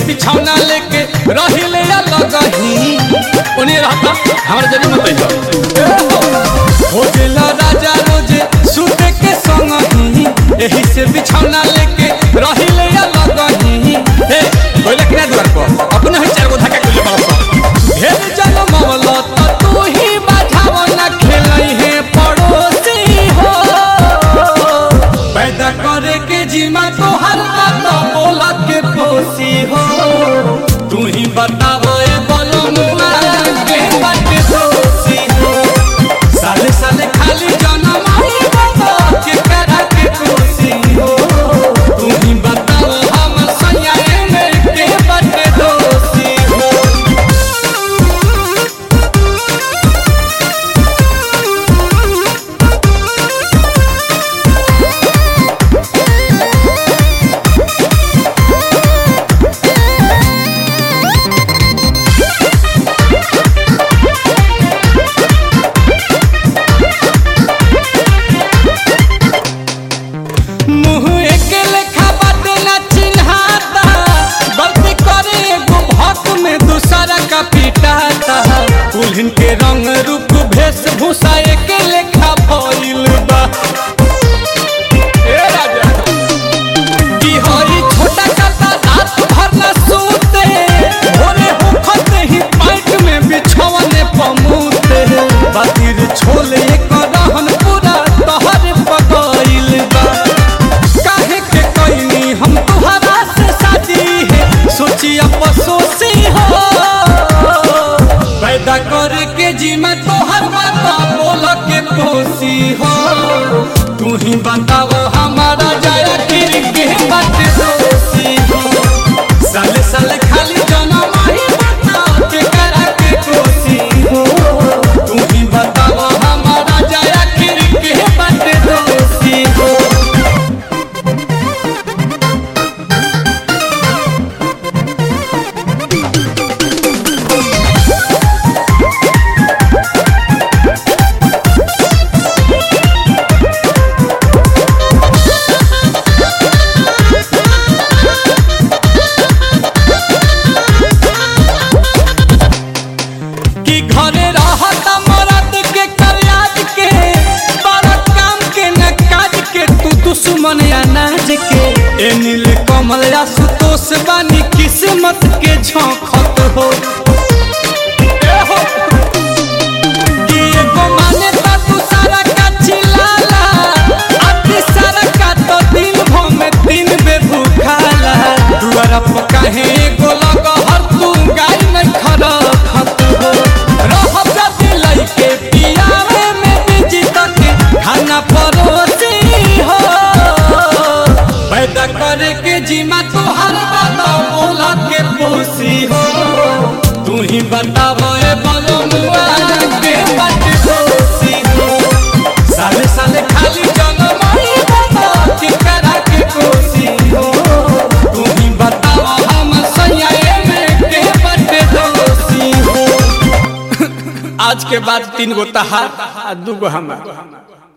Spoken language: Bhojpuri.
बिछौना लेके रहिले अलग ही उन्हें रहता हमारे जरूर मत हो गेला राजा रोजे सूते के संग ही यही से बिछौना लेके रहिले अलग ही हे बोले कि द्वार पर अपने ही चार गो धक्का के बाबा ढेर जन्म मौला तू ही बाझाव ना खेलई है पड़ोसी हो पैदा करे के जीमा तो हर बात बोला के पोसी हो तू ही बताओ ए बोलो मुआ के बात दोषी हो साले साले खाली जन्म आई बाबा के करा के कोसी हो तू ही बताओ हम सयाए में के बात दोषी हो दुल्हन के रंग रूप वेशभूषा एक लेखा भइल बा ए राजा की हई छोटा काता रात भर न सोते भोरे होखत ही पाइट में बिछौने पमूते बातिर छोले एक रहन पूरा तहर पगइल बा काहे के कइनी हम तुहरा से शादी है सोची अफसोसी हो पैदा करे के जीमा तो हर बात बोल के पोसी हो तू ही बताओ हमारा जाया गिर के बात दोषी हो साले साले खाली जन्म ही बता के करा के कोसी हो तू ही बताओ हमारा जाया गिर के बात दोषी हो घरे रहता मरद के कल्याज के बड़ा काम के न काज के तू दुश्मन अनाज के ए नील कमल या सुतोष बानी किस्मत के झोंकत हो कि एगो माने ता तू सारा का चिल्लाला अति सारा का तो दिन भर में दिन बे भूखाला दुआरा पर काहे एगो लग हर तू गाय नहीं खड़ा खत हो के पियावे में बिजी तक खाना परोसी हो पैदा करे के जीमा तो हर बात बोला के पोसी हो तू ही बताओ ए बोलो मुआ के बात दोषी हो साले साले खाली जन्म ही बाबा के करा के कोसी हो तू ही बताओ हम सयाए में के बात दोषी हो आज के बाद 3 गो तहार 2 गो हमार।